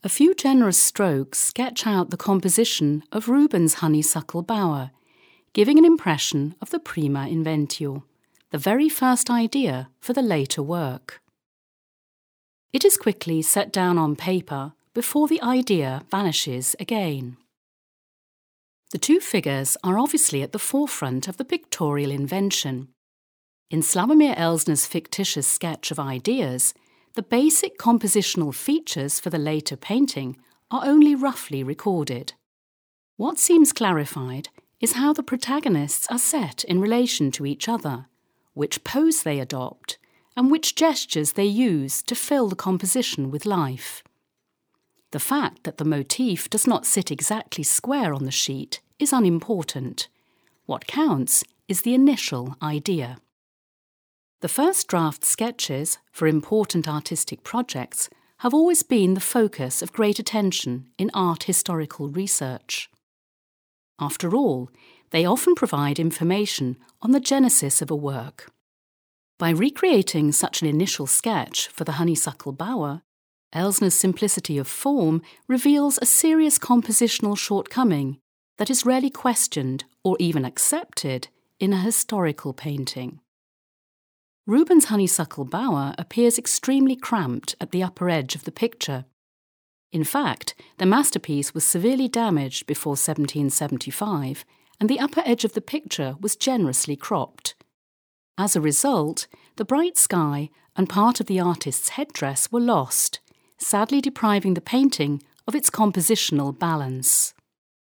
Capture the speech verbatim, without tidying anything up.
A few generous strokes sketch out the composition of Rubens' honeysuckle bower, giving an impression of the prima inventio, the very first idea for the later work. It is quickly set down on paper before the idea vanishes again. The two figures are obviously at the forefront of the pictorial invention. In Slawomir Elsner's fictitious sketch of ideas, the basic compositional features for the later painting are only roughly recorded. What seems clarified is how the protagonists are set in relation to each other, which pose they adopt, and which gestures they use to fill the composition with life. The fact that the motif does not sit exactly square on the sheet is unimportant. What counts is the initial idea. The first draft sketches for important artistic projects have always been the focus of great attention in art historical research. After all, they often provide information on the genesis of a work. By recreating such an initial sketch for the honeysuckle bower, Elsner's simplicity of form reveals a serious compositional shortcoming that is rarely questioned or even accepted in a historical painting. Rubens' honeysuckle bower appears extremely cramped at the upper edge of the picture. In fact, the masterpiece was severely damaged before seventeen seventy-five, and the upper edge of the picture was generously cropped. As a result, the bright sky and part of the artist's headdress were lost, sadly depriving the painting of its compositional balance.